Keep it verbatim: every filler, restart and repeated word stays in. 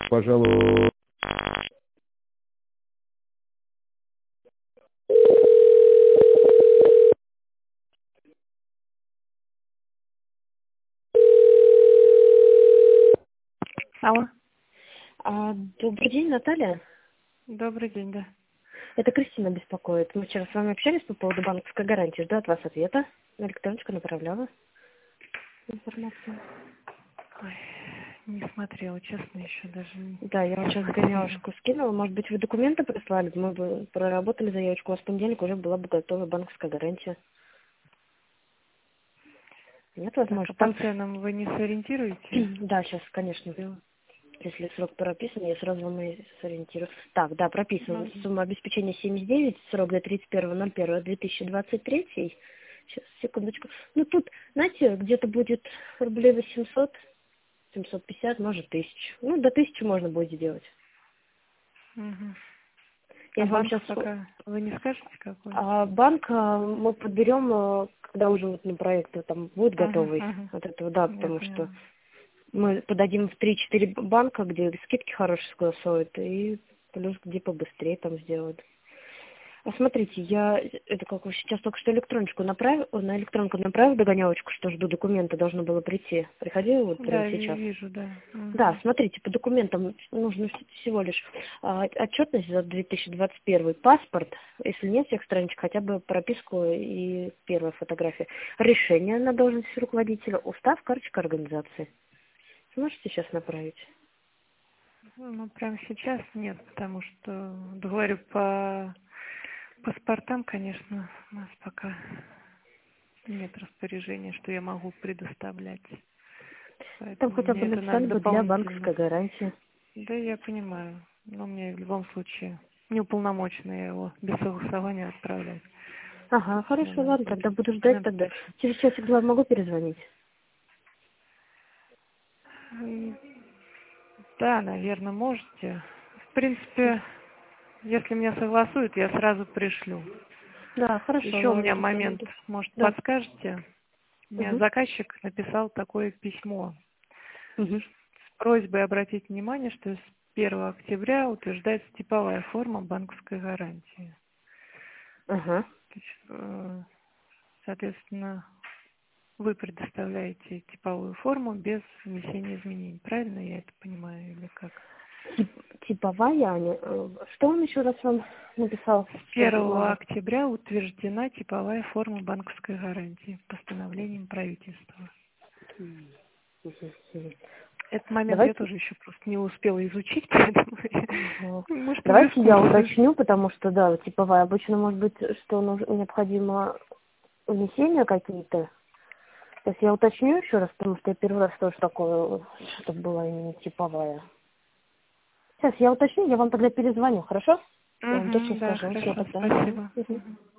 Пожалуй. Алло. А, добрый день, Наталья. Добрый день, да. Это Кристина беспокоит. Мы вчера с вами общались по поводу банковской гарантии. Жду от вас ответа. На электроночку направляла информацию. Ой, не смотрела, честно, еще даже не... Да, я вам сейчас гонялочку скинула. Может быть, вы документы прислали? Мы бы проработали заявочку. У вас в понедельник уже была бы готова банковская гарантия. Нет, Так, возможно. а по Там... ценам вы не сориентируете? Да, сейчас, конечно. Если срок прописан, я сразу вам и сориентирую. Так, да, прописано. Ну, Сумма обеспечения семьдесят девять, срок до тридцать первого ноль первого две тысячи двадцать третий. Сейчас, секундочку. Ну, тут, знаете, где-то будет рублей восемьсот, семьсот пятьдесят, может, тысячу. Ну, до тысячи можно будет сделать. угу. Я А вам банк сейчас... пока вы не скажете, какой? А банк а, мы подберем, а, когда уже вот на проект там будет Угу, готовый. угу. От этого, да, Я потому что поняла. мы подадим в три-четыре банка, где скидки хорошие согласуют, и плюс где побыстрее там сделают. А смотрите, я это как вы сейчас только что электроночку направил, на электронку направил догонялочку, что жду документы, должно было прийти. Приходило вот прямо Да, сейчас. вижу, да. Да, Угу. смотрите, по документам нужно вс- всего лишь а, отчетность за две тысячи двадцать первый, паспорт, если нет всех страничек, хотя бы прописку и первая фотография, решение на должность руководителя, устав, карточка организации. Сможете сейчас направить? Ну, прямо сейчас нет, потому что, говорю, по паспортам, конечно, у нас пока нет распоряжения, что я могу предоставлять. Там Поэтому хотя бы мне это надо написали бы для банковской дополнительно. гарантии. Да, я понимаю. Но мне в любом случае не уполномочена я его без согласования отправлять. Ага, Мне хорошо, надо ладно, будет тогда буду ждать документ тогда. точно. Через часик-два могу перезвонить? М, Да, наверное, можете. В принципе, если меня согласуют, я сразу пришлю. Да, хорошо, Еще у меня ладно, тогда момент, буду. может, Да. подскажете? Мне Угу. заказчик написал такое письмо Угу. с просьбой обратить внимание, что с первого октября утверждается типовая форма банковской гарантии. Ага. То есть, э, соответственно, вы предоставляете типовую форму без внесения изменений. Правильно я это понимаю или как? Тип- типовая, Аня. э, Что он еще раз вам написал? С Что первого надо? октября утверждена типовая форма банковской гарантии постановлением правительства. М, мгм, мгм. Этот момент я Давайте, тоже еще просто не успела изучить, поэтому я- ага. может, вы в Давайте я курсе. уточню, потому что, да, типовая. Обычно, может быть, что нужно, необходимо внесения какие-то. Сейчас я уточню еще раз, потому что я первый раз тоже такое, что была именно типовая. Сейчас я уточню, я вам тогда перезвоню, хорошо? Я вам точно Угу, да, скажу. Все хорошо, тогда. Мгм, спасибо. мгм. Мгм.